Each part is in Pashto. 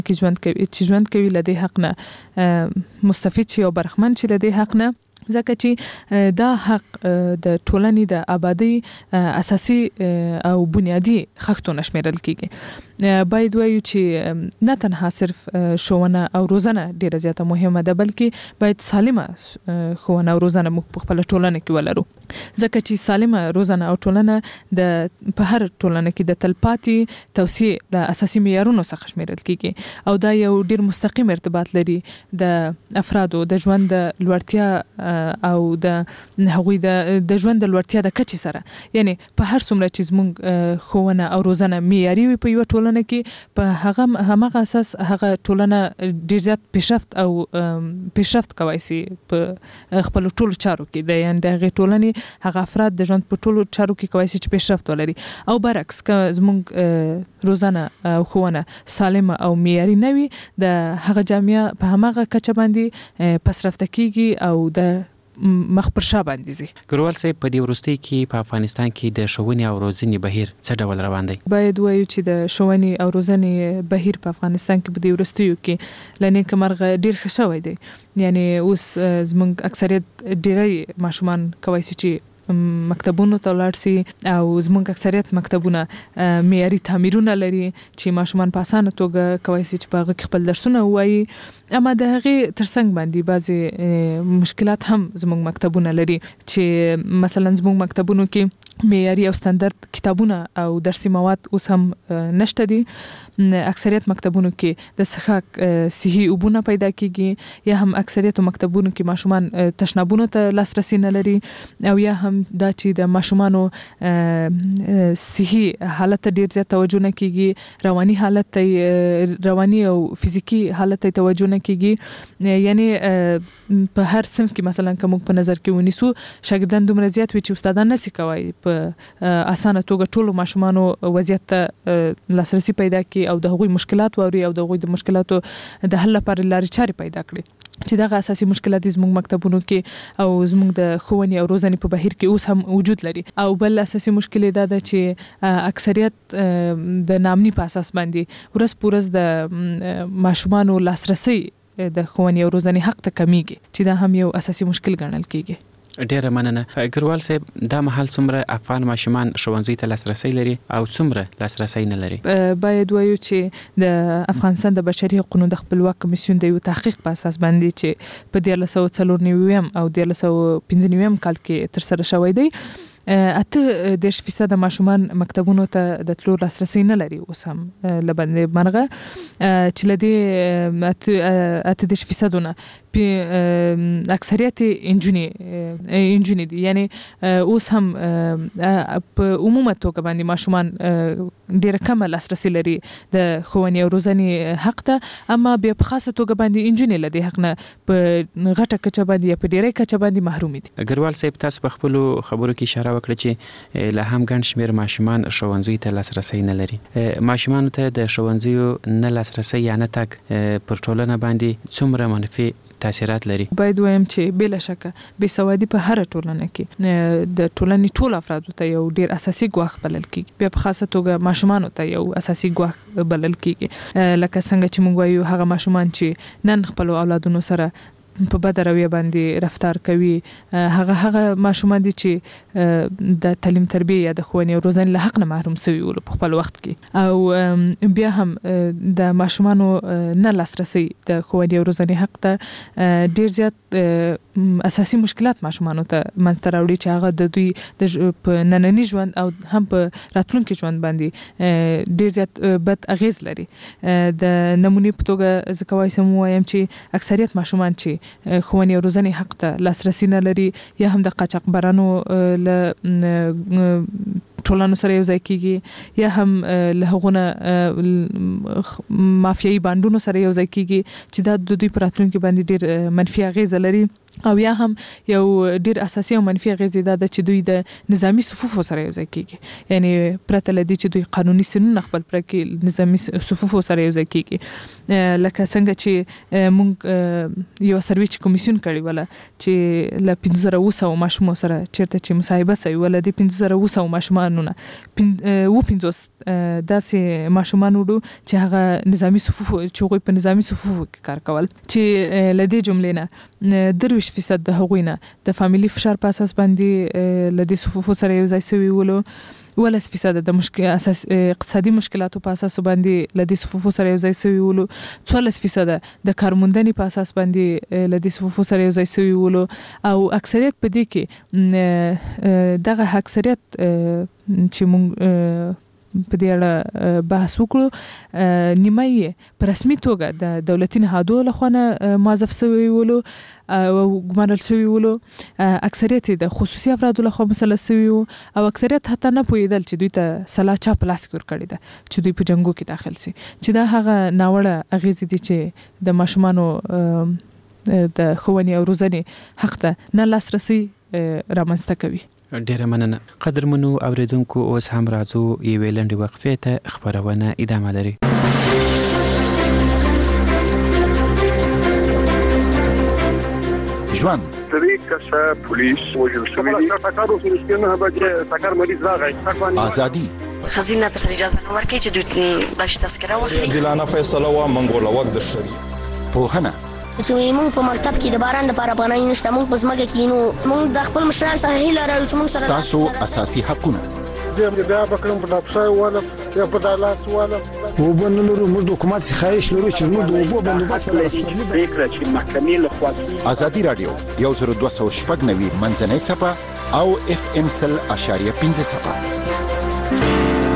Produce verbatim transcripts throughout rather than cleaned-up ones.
کې ژوند کوي چې ژوند کوي له دې حق نه مستفید شي او برخمن شي له دې حق نه، ځکه چې دا حق د ټولنې د آبادی اساسي او بنیادی خښتونه شمیرل کیږي. باید وایو چې نه تنها صرف ښوونه او روزنه ډیره زیاته مهمه ده، بلکې باید سالمه ښوونه او روزنه موږ په خپل ټولنه کې ولرو، ځکه چې سالمه روزنه او ټولنه د په هر ټولنه کې د تلپاتې توسعه د اساسي معیارونو څخه شمیرل کیږي او دا یو ډیر مستقیم ارتباط لري د افرادو د ژوند د لوړتیا او د هغوی د د ژوند د لوړتیا د کچې سره. یعنی په هر څومره چې زموږ ښوونه او روزنه معیاري وي په یوه ټولنه کې، په هغه همغه اساس هغه ټولنه ډیر زیات پیشرفت او پیشرفت کوي سي په خپل ټولو چارو کې، د یعنی د هغې ټولنې هغه افراد د ژوند په ټولو چارو کې کوي سي چې پیشرفت ولري. او برعکس که زموږ روزنه او ښوونه سالمه او معیاري نه وي، د هغه جامعه په همغه کچه باندې پسرفته کیږي او د مخ پر شا باندې ځي. ګروال صاحب، په دې وروستۍ کې په افغانستان کې د ښوونې او روزنې بهیر څه ډول روان دی؟ باید وایو چې د ښوونې او روزنې بهیر په افغانستان کې په دې وروستیو کې له نیکه مرغه ډیر ښه شوی دی. یعنی اوس زموږ اکثریت ډیری ماشومان کولی شي چې مکتبونو ته ولاړ سي او زموږ اکثریت مکتبونه معیاري تعمیرونه لري چې ماشومان په اسانه توګه کولی شي چې په هغه کې خپل درسونه ووایي. اما د هغې ترڅنګ باندې بعضې مشکلات هم زموږ مکتبونه لري، چې مثلا زموږ مکتبونو کې معیاري او ستاندرد کتابونه او درسي مواد اوس هم نشته دي. اکثریت مکتبونو کې د څښاک صحي اوبونه پیدا کیږي، یا هم اکثریت مکتبونو کې ماشومان تشنابونو ته لاسرسي نه لري، او یا هم دا چې د ماشومانو صحي حالت ته ډیر زیات توجه نه کیږي، رواني حالت ته رواني او فزیکی حالت ته توجه نه کیږي. یعنی په هر صنف کې مثلا که موږ په نظر کې ونیسو، شاګردان دومره زیات وي چې استادان نشي کولی په اسانه توګه ټولو ماشومانو وضعیت ته لاسرسي پیدا کړي او د هغوی مشکلات واوري او د هغوی د مشکلاتو د حل لپاره لارې چارې پیدا کړي. چې دغه اساسي مشکلات زموږ مکتبونو کې او زموږ د ښوونې او روزنې په بهیر کې اوس هم وجود لري. او بل اساسي مشکل دا ده چې اکثریت د نامني په اساس باندې ورځ په ورځ د ماشومانو لاسرسي د ښوونې او روزنې حق ته کمیږي، چې دا هم یو اساسي مشکل ګڼل کیږي. ډیره مننه. ګروال صاحب، دا مهال څومره افغان ماشومان ښوونځي ته لاسرسي لري او څومره لاسرسي نه لري؟ باید وایو چې د افغانستان د بشري حقوقو د خپلواک کمیسیون د یو تحقیق په اساس باندې چې په دیارلس سوه څلور نوي او دیارلس سوه پنځه نوي کال کې ترسره شوی دی، اته دېرش فیصده ماشومان مکتبونو ته د تلو لاسرسي نه لري اوس هم له بندې مرغه، چې له دې اته دېرش فیصدو نه اکثریت نجونې نجونې دي. یعنی اوس هم په عمومه توګه باندې ماشومان ډېره کمه لاسرسي لري د ښوونې او روزنې حق ته، اما بیا په خاصه توګه باندې نجونې له دې حق نه په غټه کچه باندې یا په ډېرې کچه باندې محرومې دي. ګروال صاحب، تاسو په خپلو خبرو کې اشاره وکړه چې لا هم ګڼ شمېر ماشومان ښوونځیو ته لاسرسي نه لري. ماشومانو ته د ښوونځیو نه لاسرسي یا نه تګ پر ټولنه باندې څومره منفي تاثیرات لري؟ باید وایم چې بلا شکه بېسوادي په هر ټولنه کې د ټولنې ټول افرادو ته یو ډیر اساسي ګواښ بلل کیږي، بیا په خاصه توګه ماشومانو ته یو اساسي ګواښ بلل کیږي. لکه څنګه چې موږ وایو هغه ماشومان چې نن خپل اولادونو سره په بد رویه باندې رفتار کوي، هغه هغه ماشومان دي چې د تعلیم تربیه یا د ښوونې او روزنې له حق نه محروم سوي ول په خپل وخت کې. او بیا هم د ماشومانو نه لاسرسي د ښوونې او روزنې حق ته ډیر زیات اساسي مشکلات ماشومانو ته منځته راوړي، چې هغه د دوی په ننني ژوند او هم په راتلونکي ژوند باندې ډیر زیات بد اغیز لري. د نمونې په توګه زه کولی شم ووایم چې اکثریت ماشومان چې ښوونې او روزنې حق ته لاسرسي نه لري، یا هم د قاچاقبرانو له ټولنو سره یو ځای کیږي، یا هم له هغو نه مافیایي بانډونو سره یو ځای کیږي، چې دا د دوی په راتلونکي باندې ډېر منفي اغیزه لري. او یا هم یو ډیر اساسي او منفي اغیزې دا د چې دوی د نظامی صفوفو سره یو ځای کیږي یعنی پرته لدی چې دوی قانوني سنن خپل پر کې نظامی صفوفو سره یو ځای کیږي لکه څنګه چې مونږ یو سروي چې کمیسیون کړی ولا چې ل پنځه زره وسو ماشوم سره چیرته چې مصاحبه سوي ولا د پنځه زره وسو ماشومانو نه و پنځوس داسې ماشومان وډو چې هغه نظامی صفوفو چې غوي په نظامی صفوفو کې کار کول چې لدی جملې نه درویش فیصد د هغوی نه د فامیلی فشار په اساس باندې لدی صفوفو سره یو ځای سوي ولو ولس فیصد د مشکل اساس اقتصادي مشکلاتو په اساس باندې لدی صفوفو سره یو ځای سوي ولو څوارلس فیصد د کارموندنې په اساس باندې لدی صفوفو سره یو ځای سوي ولو او اکثریت په دې کې دغه اکثریت چې مونږ په دې اړه بحث وکړو نیمه په رسمي توګه د دولتي نهادو لخوا نه موظف شوي ولو او ګمارل شوي ولو اکثریت د خصوصي افرادو لخوا مسلط شوي او اکثریت حتی نه پوهېدل چې دوی ته سلا چا په لاس کې ورکړې ده چې دوی په جنګو کې داخل شي چې دا هغه ناوړه اغیزې دي چې د ماشومانو د ښوونې او روزنې حق ته نه لاسرسي رامنځته کوي. ډیره مننه قدرمنو اوریدونکو اوس هم راځو یوې لنډې وقفې ته خبرونه ادامه لري. ژوند درې کسه پولیس وژل شوي دي ټاکارو سره نه به چې ټاکار مریض راغی ازادي خزینه پر اجازه نه ورکړي چې دوی باش تذکره واخلي عادلانه فیصله وا منګول وخت د شری پوهنه چې موږ په مکتب کې د باران لپاره پناه نشته موږ په ځمکه کې نو موږ د خپل مشران سره هیله لرو چې موږ سره تاسو اساسي حقونه زه بیا بکرم په لابشای والا یا په دالاس والا وبنلرو موږ د حکومت څخه خواهش لرو چې موږ د اوبو بندوبست ولرو فکر چې محکمې له خوا ازادي رادیو یو زر دوه سوه شپږ نوي منځنۍ څپه او اف ام سل اشاریه پنځه څپه.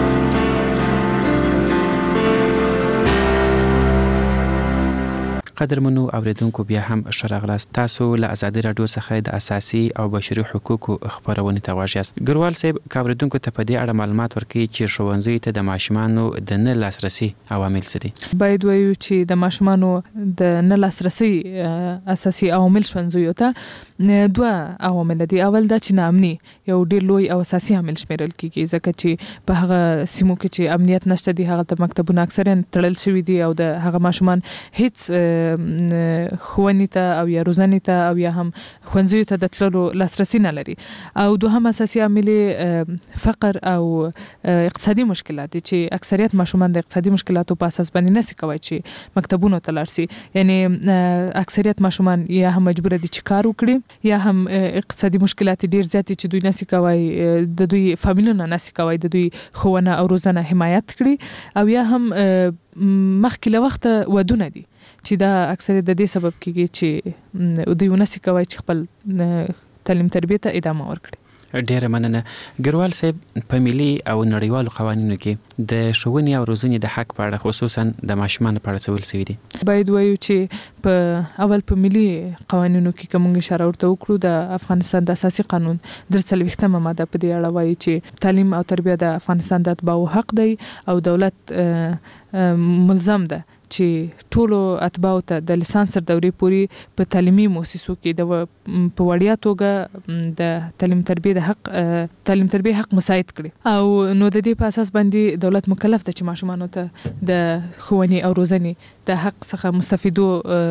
قدرمنو اوریدونکو بیا هم ښه راغلاست. تاسو له ازادي راډیو څخه د اساسي او بشري حقوقو خبرونه ته غوږ یاست. ګروال صاحب که اوریدونکو ته په دې اړه معلومات ورکړي چې ښوونځیو ته د ماشومانو د نه لاسرسي عوامل څه دي؟ باید وایو چې د ماشومانو د نه لاسرسي اساسي عوامل ښوونځیو ته دوه عوامل دي. اول دا چې ناامني یو ډېر لوی او اساسي عامل شمیرل کیږي ځکه چې په هغه سیمو کې چې امنیت نشته دي هغه ته مکتبونه اکثرا تړل شوي دي او د هغه ماشومان هیڅ ښوونې ته او یا روزنې ته او یا هم ښوونځیو ته د تللو لاسرسي نه لري. او دوهم اساسي عامل فقر او اقتصادي مشکلات دي چې اکثریت ماشومان د اقتصادي مشکلاتو په اساس باندې نشي کوي چې مکتبونو ته لاړ شي. یعنی اکثریت ماشومان یا هم مجبور دي چې کار وکړي یا هم اقتصادي مشکلات ډیر زیات چې دوی نشي کوي د دوی فامیلونه نشي کوي د دوی ښوونه او روزنه حمایت کړي او یا هم مخکې له وخته ودونه دي چې دا اکثر د دې سبب کیږي چې دوی ونسي کوي چې خپل تعلیم تربیه ته ادامه ورکړي. ډیره مننه. ګروال صاحب په ملي او نړیوالو قوانینو کې د ښوونې او روزنې د حق په اړه خصوصا د ماشومانو په اړه څه ویل شوي دي؟ باید وایو چې په اول په ملي قوانینو کې که موږ اشاره ورته وکړو د افغانستان د اساسي قانون درې څلوېښتمه ماده په دې اړه وایي چې تعلیم او تربیه د افغانستان د اتباعو حق دی او دولت ملزم ده چې ټولو اتباعو ته د لیسانس تر دورې پورې په تعلیمي مؤسسو کې د په وړیا توګه د تعلیم تربیه د حق تعلیم تربیه حق مساعد کړي او نو د دې په اساس باندې دولت مکلف ده چې ماشومانو ته د ښوونې او روزنې د حق څخه مستفیدو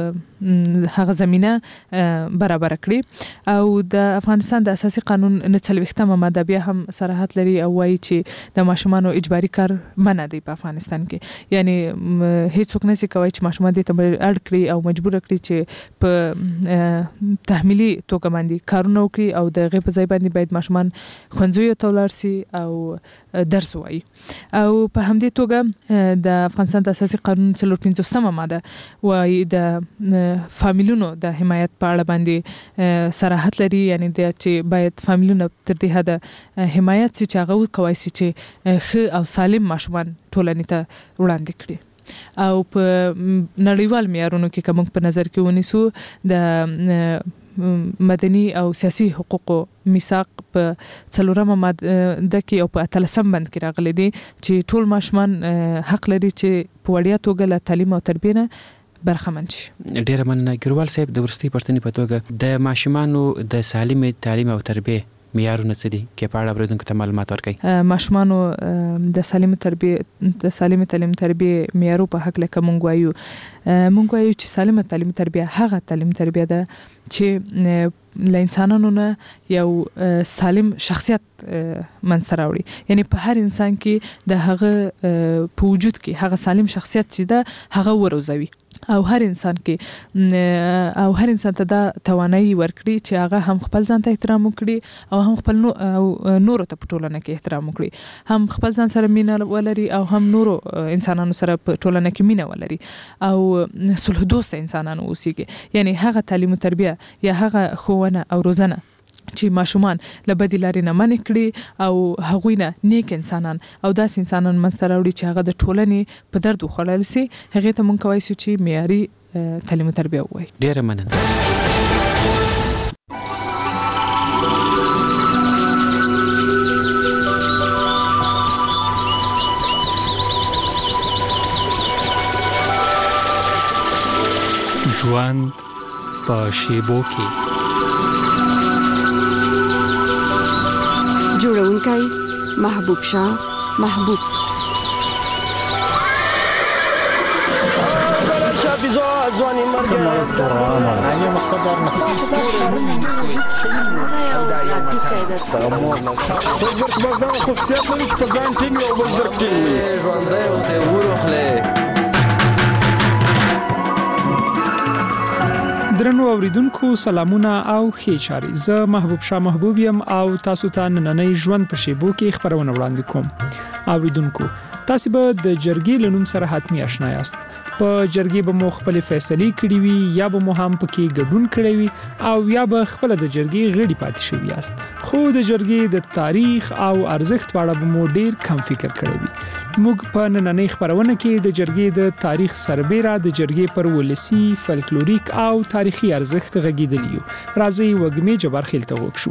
هغه زمينه برابر کړي. او د افغانستان د اساسي قانون نه څلوېښتمه ماده بیا هم صراحت لري او وایي چې د ماشومانو اجباري کار منع دی په افغانستان کې. یعنی هیڅ څوک نشي کوي چې ماشومان دې ته اړ کړي او مجبور کړي چې په تحمیلي توګه باندې کارونه وکړي او د غي په ځای باندې باید ماشومان ښوونځیو ته ولاړ شي او درس وایي. او په همدې توګه د افغانستان د اساسي قانون څلور پنځوستمه ماده وایي د فامیلونو د حمایت په اړه باندې صراحت لري. یعنی د چې باید فامیلونه تر دې حده حمایت شي چې هغه وکوي چې ښه او سالم ماشومان ټولنې ته وړاندې کړي. او په نړیوال معیارونو کې کوم په نظر کې ونیسو د مدني او سیاسي حقوقو میثاق په څلورمه ماده کې او په اتلسم بند کې راغلي دي چې ټول ماشومان حق لري چې په وړیا توګه له تعلیم او تربیه نه برخمن شي. ډیره مننه ګروال صاحب. د ورستي پښتني په توګه د ماشومانو د سالم تعلیم او تربیه معیارونه څه دي کې په اړه اوریدونکو ته معلومات ورکړئ؟ ماشومانو د سالم تربیه د سالم تعلیم تربیه معیارو په حق لکه مونږ وایو مونږ وایو چې سالم تعلیم تربیه هغه تعلیم تربیه ده چې ل انسانانو نه یو سالم شخصیت منځ راوړي. یعنی په هر انسان کې د هغه په وجود کې هغه سالم شخصیت چې ده هغه وروزوي او هر انسان کې او هر انسان ته دا توانایي ورکړي چې هغه هم خپل ځان ته احترام وکړي او هم خپل نورو ته په ټولنه کې احترام وکړي، هم خپل ځان سره مینه ولري او هم نورو انسانانو سره په ټولنه کې مینه ولري او صلح دوست انسانانو اوسېږي. یعنی هغه تعلیم او تربیه یا هغه ښوونه او روزنه چې ماشومان له بدې لارې نه منع کړي او هغوی نه نیک انسانان او داسې انسانان منځته راوړي چې هغه د ټولنې په درد وخوړل سي، هغې ته مونږ کولی شو چې معیاري تعلیم او تربیه ووایو. ډېره مننه. ژوند په شیبو کې جوړونکی محبوب شاه محبوب. ځواني مرګ نه مقصد در خصوصیت لري چې په ځان ټینګ او بل زر ټینګ ژوندی اوسې ورخلې. درنو اوریدونکو سلامونه او ښې چارې. زه محبوب شاه محبوب یم او تاسو ته نننۍ ژوند په شیبو کې خبرونه وړاندې کوم. اوریدونکو تاسو به د جرګې له نوم سره حتمی آشنا یاست. په جرګې به مو خپل فیصلې کړې وي یا به مو هم پکې ګډون کړی وي او یا به خپل د جرګې غړي پاتې شوي یاست. خو د جرګې د تاریخ او ارزښت په اړه به مو ډیر کم فکر کړی وي. موږ په نننۍ خبرونه کې د جرګې د تاریخ سربېره د جرګې پر ولسی فلکلوریک او تاریخي ارزښت غږیدلی یو. راځئ وګمې جبار خیل ته وکړو.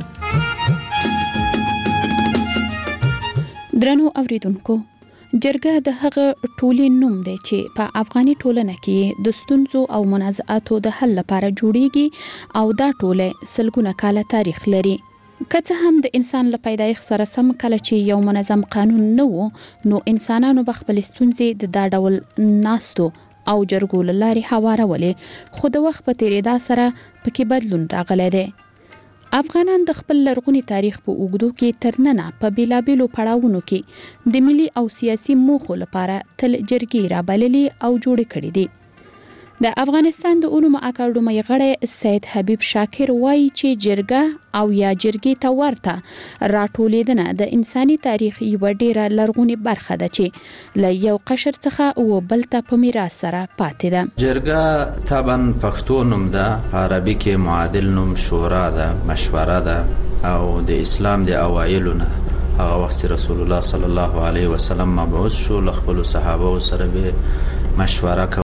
درنو اوریدونکو جرګه د هغه ټولې نوم دی چې په افغاني ټولنه کې د ستونزو او منازعاتو د حل لپاره جوړیږي او دا ټوله سلګونه کاله تاریخ لري. که څه هم د انسان له پیدایښت سره سم کله چې یو منظم قانون نه و نو انسانانو به خپل ستونزې د دا ډول ناستو او جرګو له لارې هوارولې، خو د وخت په تیریدا سره پکې بدلون راغلی دی. افغانان د خپل لرغوني تاریخ په اوږدو کې تر ننه په بیلابیلو پړاوونو کې د ملي او سیاسي موخو لپاره تل جرګې رابللي او جوړې کړې دي. د افغانستان د علومو اکاډمۍ غړی سید حبیب شاکر وایي چې جرګه او یا جرګې ته ورته راټولیدنه د انساني تاریخ یوه ډیره لرغونې برخه ده چې له یو قشر څخه و بل ته په میراث سره پاتې ده. جرګه طبعا پښتو نوم ده، په عربي کې معادل نوم شورا ده، مشوره ده او د اسلام د اوایلو نه هغه وخت رسول الله صلی الله علیه وسلم مبعوث شو، له خپلو صحابه سره به مشوره